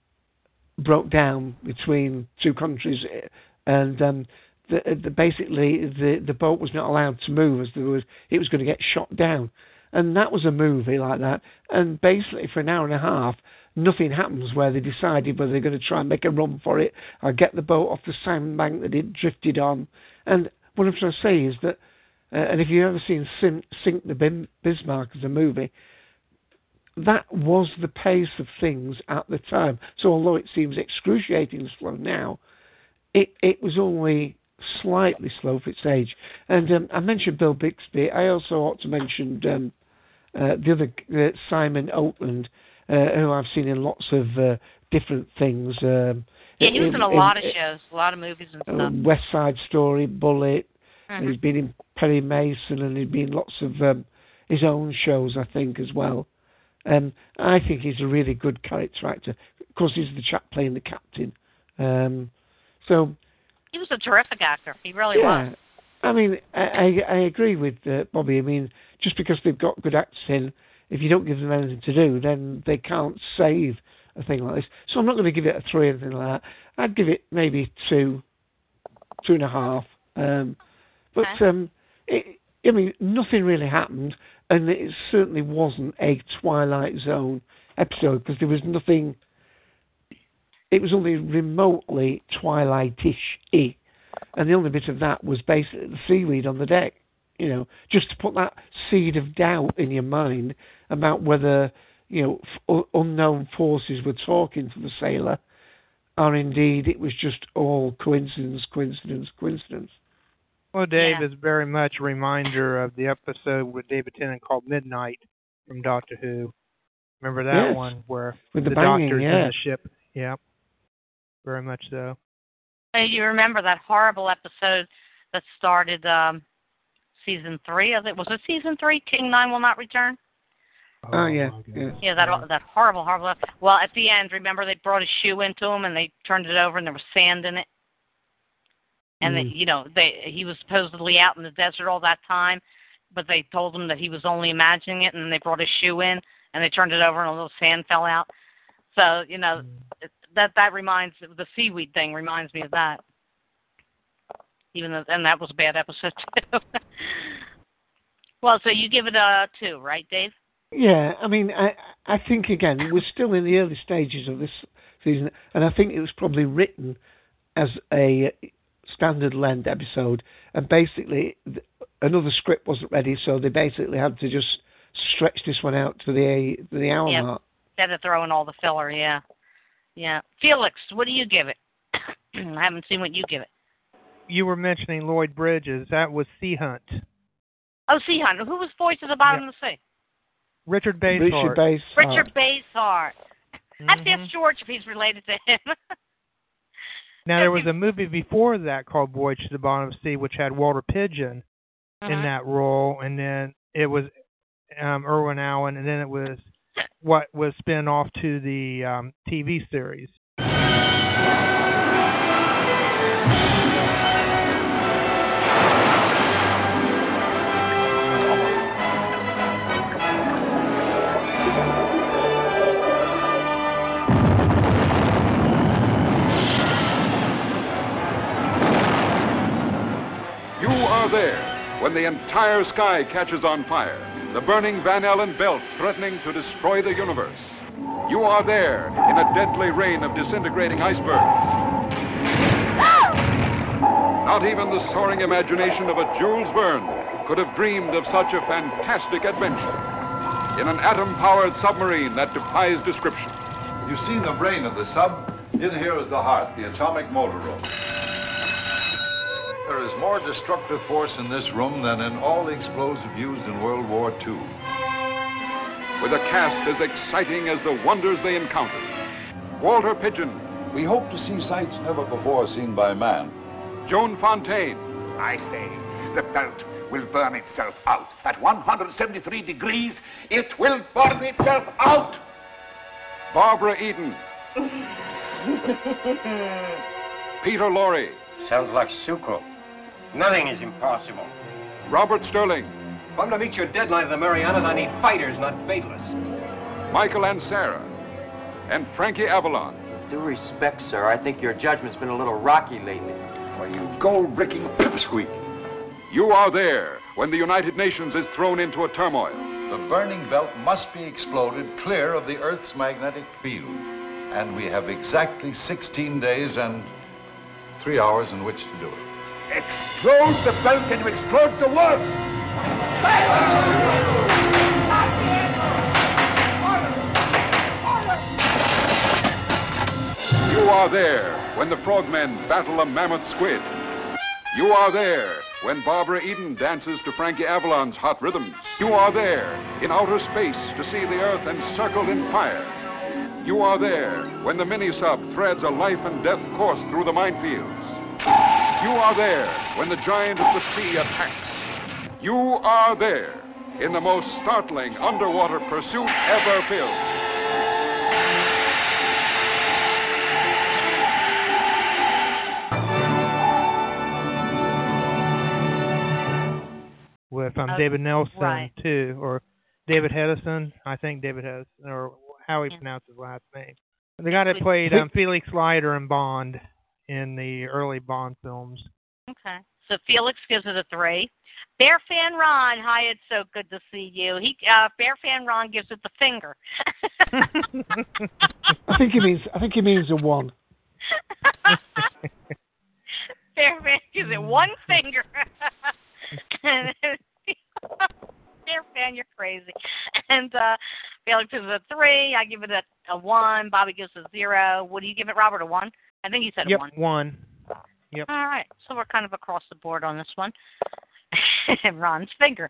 broke down between two countries, and um, the, the, basically the the boat was not allowed to move as there was it was going to get shot down, and that was a movie like that. And basically for an hour and a half, nothing happens where they decided whether they're going to try and make a run for it or get the boat off the sandbank that it drifted on. And what I'm trying to say is that, uh, and if you've ever seen Sink, Sink the Bim- Bismarck as a movie, that was the pace of things at the time. So although it seems excruciatingly slow now, it, it was only slightly slow for its age. And um, I mentioned Bill Bixby. I also ought to mention um, uh, the other, uh, Simon Oakland, uh, who I've seen in lots of uh, different things. Um, Yeah, he was in, in a in, lot of in, shows, a lot of movies and stuff. Uh, West Side Story, Bullet. Mm-hmm. He's been in Perry Mason, and he's been in lots of um, his own shows, I think, as well. Um, I think he's a really good character actor. Of course, he's the chap playing the captain. Um, so he was a terrific actor. He really yeah, was. I mean, I, I, I agree with uh, Bobby. I mean, just because they've got good actors in, if you don't give them anything to do, then they can't save a thing like this. So I'm not going to give it a three or anything like that. I'd give it maybe two, two and a half. Um, but okay. um, it, I mean, nothing really happened, and it certainly wasn't a Twilight Zone episode because there was nothing. It was only remotely Twilight-ish, and the only bit of that was basically the seaweed on the deck. You know, just to put that seed of doubt in your mind about whether, you know, f- unknown forces were talking to the sailor, or indeed it was just all coincidence, coincidence, coincidence. Well, Dave yeah. is very much a reminder of the episode with David Tennant called Midnight from Doctor Who. Remember that yes. one where with the, the banging, doctor's yeah. in the ship? Yeah, very much so. Hey, you remember that horrible episode that started um, season three of it. Was it season three? King Nine Will Not Return. Oh, yeah, yeah. Yeah, that that horrible, horrible. Well, at the end, remember they brought a shoe into him and they turned it over and there was sand in it. And Mm. they, you know, they he was supposedly out in the desert all that time, but they told him that he was only imagining it, and then they brought a shoe in and they turned it over and a little sand fell out. So, you know, it, that that reminds the seaweed thing reminds me of that. Even though, and that was a bad episode too. Well, so you give it a two, right, Dave? Yeah, I mean, I I think again we're still in the early stages of this season, and I think it was probably written as a standard length episode, and basically th- another script wasn't ready, so they basically had to just stretch this one out to the to the hour Yeah, mark. instead of throwing all the filler, yeah, yeah. Felix, what do you give it? I haven't seen what you give it. You were mentioning Lloyd Bridges. That was Sea Hunt. Oh, Sea Hunter. Who was Voice at the Bottom of the Sea? Richard Basehart. Richard Basehart. Richard Basehart. I have to Mhm. ask George if he's related to him. Now, there was a movie before that called Voyage to the Bottom of the Sea, which had Walter Pidgeon in Uh-huh. that role, and then it was um, Irwin Allen, and then it was what was spin off to the um, T V series. You are there when the entire sky catches on fire, the burning Van Allen belt threatening to destroy the universe. You are there in a deadly rain of disintegrating icebergs. Not even the soaring imagination of a Jules Verne could have dreamed of such a fantastic adventure. In an atom-powered submarine that defies description. You've seen the brain of the sub. In here is the heart, the atomic motor room. There is more destructive force in this room than in all the explosive used in World War Two. With a cast as exciting as the wonders they encountered. Walter Pidgeon. We hope to see sights never before seen by man. Joan Fontaine. I say, the belt will burn itself out. At one hundred seventy-three degrees, it will burn itself out! Barbara Eden. Peter Lorre. Sounds like Suko. Nothing is impossible. Robert Sterling. If I'm to meet your deadline of the Marianas, I need fighters, not fatalists. Michael Ansara. And Frankie Avalon. Due respect, sir, I think your judgment's been a little rocky lately. Why, you gold-bricking pipsqueak. You are there when the United Nations is thrown into a turmoil. The burning belt must be exploded clear of the Earth's magnetic field. And we have exactly sixteen days and three hours in which to do it. Explode the belt and you explode the world! You are there when the frogmen battle a mammoth squid. You are there when Barbara Eden dances to Frankie Avalon's hot rhythms. You are there in outer space to see the Earth encircled in fire. You are there when the mini-sub threads a life and death course through the minefields. You are there when the giant of the sea attacks. You are there in the most startling underwater pursuit ever filmed. With um, Uh, David Nelson, right. too, or David Hedison, I think David Hedison, or how he Yeah. pronounced his last name. The guy that played um, Felix Leiter in Bond in the early Bond films. Okay. So Felix gives it a three. Bear Fan Ron, hi, it's so good to see you. He uh, Bear Fan Ron gives it the finger. I think he means. I think he means a one. Bear Fan gives it one finger. Bear Fan, you're crazy. And uh, Felix gives it a three. I give it a, a one. Bobby gives it a zero. What do you give it, Robert? A one? I think you said Yep, a one. one. Yep. All right. So we're kind of across the board on this one. Ron's finger.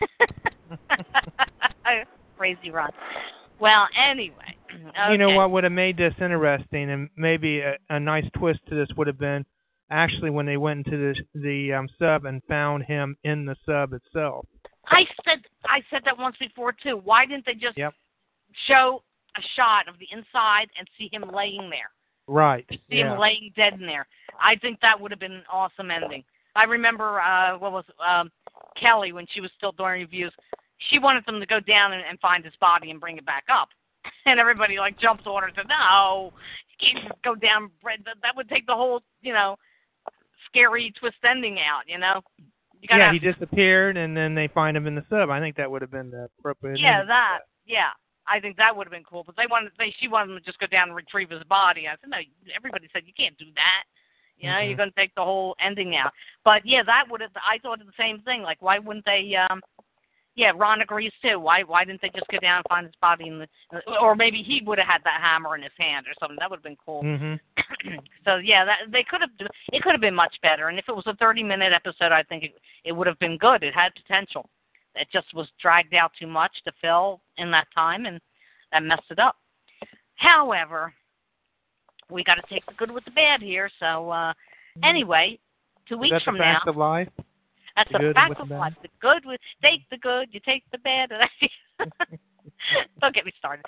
Crazy Ron. Well, anyway. Okay. You know what would have made this interesting, and maybe a, a nice twist to this would have been actually when they went into the the um, sub and found him in the sub itself. I said I said that once before too. Why didn't they just yep. show a shot of the inside and see him laying there? Right. See yeah. him laying dead in there. I think that would have been an awesome ending. I remember uh, what was um, Kelly when she was still doing reviews. She wanted them to go down and, and find his body and bring it back up, and everybody like jumps on her and said, "No, you can't just go down. That, that would take the whole, you know, scary twist ending out. You know." You yeah, have, he disappeared, and then they find him in the sub. I think that would have been the appropriate. Yeah, that. Yeah, I think that would have been cool. But they wanted, they, she wanted them to just go down and retrieve his body. I said, no. Everybody said you can't do that. You know, mm-hmm. you're going to take the whole ending out. But yeah, that would have. I thought of the same thing. Like, why wouldn't they? Um, yeah, Ron agrees too. Why? Why didn't they just go down and find his body in the? Or maybe he would have had that hammer in his hand or something. That would have been cool. Mm-hmm. So yeah, that they could have. It could have been much better. And if it was a thirty-minute episode, I think it, it would have been good. It had potential. It just was dragged out too much to fill in that time, and that messed it up. However, we got to take the good with the bad here. So uh, anyway, two weeks Is that from the fact now. Of life? That's the the fact of life. The good with take the good, you take the bad. Don't get me started.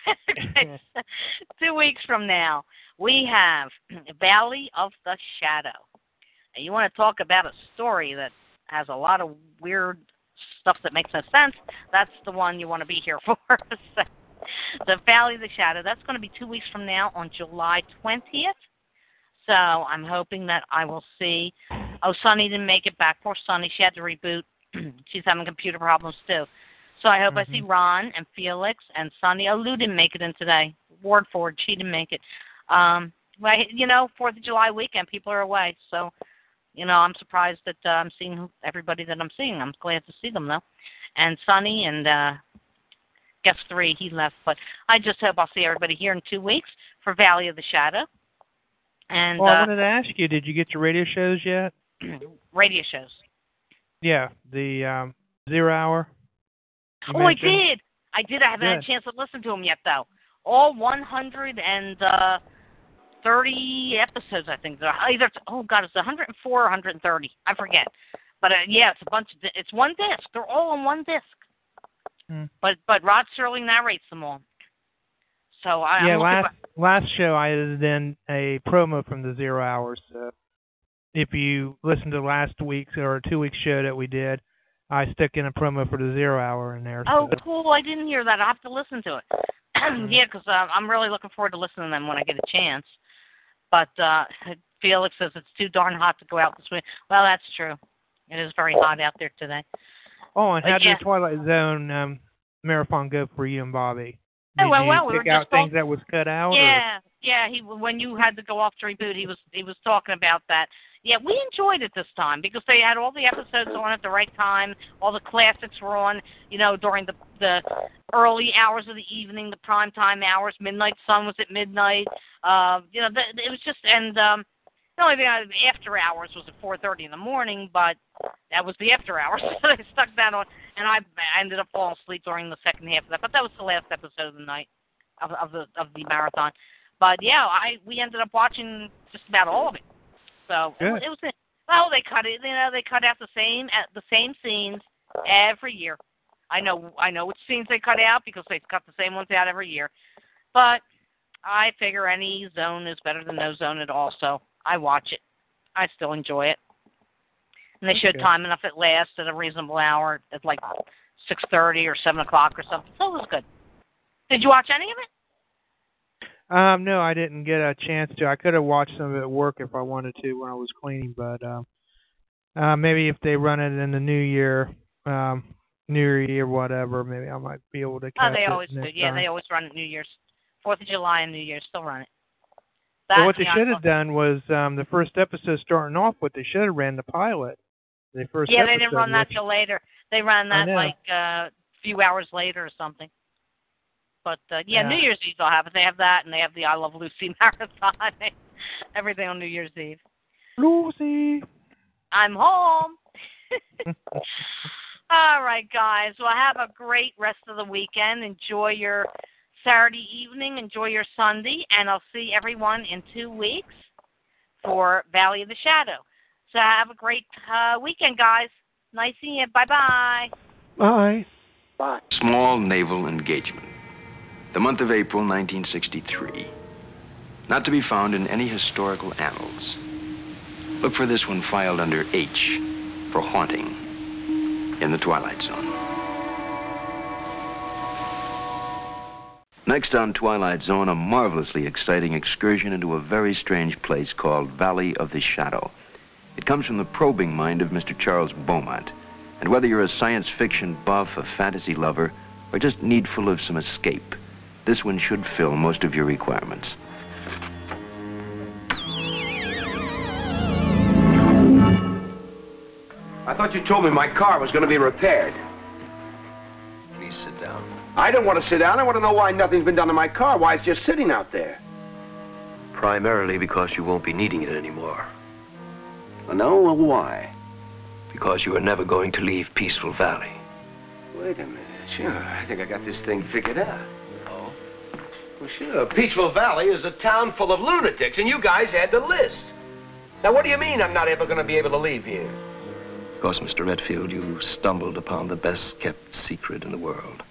Two weeks from now, we have Valley of the Shadow. And you want to talk about a story that has a lot of weird stuff that makes no sense? That's the one you want to be here for. So, the Valley of the Shadow. That's going to be two weeks from now on July twentieth. So I'm hoping that I will see. Oh, Sunny didn't make it back. Poor Sunny. She had to reboot. She's having computer problems, too. So I hope mm-hmm. I see Ron and Felix and Sunny. Oh, Lou didn't make it in today. Ward Ford, she didn't make it. Um, well, you know, fourth of July weekend, people are away. So, you know, I'm surprised that uh, I'm seeing everybody that I'm seeing. I'm glad to see them, though. And Sunny and uh, guest three, he left. But I just hope I'll see everybody here in two weeks for Valley of the Shadow. And, well, I uh, wanted to ask you, did you get your radio shows yet? Radio shows. Yeah, the um, Zero Hour. Oh, mentioned. I did. I did. I haven't Good. had a chance to listen to them yet, though. All one hundred thirty episodes, I think. Either oh god, it's one hundred four or one hundred thirty. I forget. But uh, yeah, it's a bunch of. It's one disc. They're all on one disc. Hmm. But but Rod Serling narrates them all. So I. Yeah, I'm last for... last show I did in a promo from the Zero Hours. So if you listen to last week's or two weeks show that we did, I stuck in a promo for the Zero Hour in there. Oh, so. cool! I didn't hear that. I have to listen to it. Yeah, because uh, I'm really looking forward to listening to them when I get a chance. But uh, Felix says it's too darn hot to go out this week. Well, that's true. It is very hot out there today. Oh, and but how did yeah. the Twilight Zone um, marathon go for you and Bobby? Did oh, well, you well, we pick were out just things talk- that was cut out? Yeah, or? yeah. He when you had to go off to reboot, he was he was talking about that. Yeah, we enjoyed it this time because they had all the episodes on at the right time. All the classics were on, you know, during the the early hours of the evening, the prime time hours. Midnight Sun was at midnight. Uh, you know, the, it was just and um, the only thing I, after hours was at four thirty in the morning, but that was the after hours. So they stuck that on, and I, I ended up falling asleep during the second half of that. But that was the last episode of the night of, of the of the marathon. But yeah, I we ended up watching just about all of it. So it, it was well, they cut it. You know, they cut out the same the same scenes every year. I know I know which scenes they cut out because they cut the same ones out every year. But I figure any zone is better than no zone at all. So I watch it. I still enjoy it. And they showed time enough at last at a reasonable hour at like six thirty or seven o'clock or something. So it was good. Did you watch any of it? Um, no, I didn't get a chance to. I could have watched some of it at work if I wanted to when I was cleaning, but um, uh, maybe if they run it in the new year, um, New Year, whatever, maybe I might be able to catch oh, they it always do. next Yeah, time. they always run it New Year's. Fourth of July and New Year's still run it. But what they should have done was um, the first episode starting off with, they should have ran the pilot. The first yeah, episode, they didn't run that till later. They ran that like a uh, few hours later or something. But, uh, yeah, yeah, New Year's Eve they'll have it. They have that, and they have the I Love Lucy marathon. Everything on New Year's Eve. Lucy! I'm home. All right, guys. Well, have a great rest of the weekend. Enjoy your Saturday evening. Enjoy your Sunday. And I'll see everyone in two weeks for Valley of the Shadow. So have a great uh, weekend, guys. Nice seeing you. Bye-bye. Bye. Bye. Small naval engagement. The month of April, nineteen sixty-three. Not to be found in any historical annals. Look for this one filed under H for haunting in the Twilight Zone. Next on Twilight Zone, a marvelously exciting excursion into a very strange place called Valley of the Shadow. It comes from the probing mind of Mister Charles Beaumont. And whether you're a science fiction buff, a fantasy lover, or just needful of some escape, this one should fill most of your requirements. I thought you told me my car was going to be repaired. Please sit down. I don't want to sit down. I want to know why nothing's been done to my car, why it's just sitting out there. Primarily because you won't be needing it anymore. Oh, no? Well, why? Because you are never going to leave Peaceful Valley. Wait a minute. Sure, I think I got this thing figured out. Oh? Well, sure. Peaceful Valley is a town full of lunatics, and you guys had the list. Now, what do you mean I'm not ever going to be able to leave here? Because, Mister Redfield, you stumbled upon the best-kept secret in the world.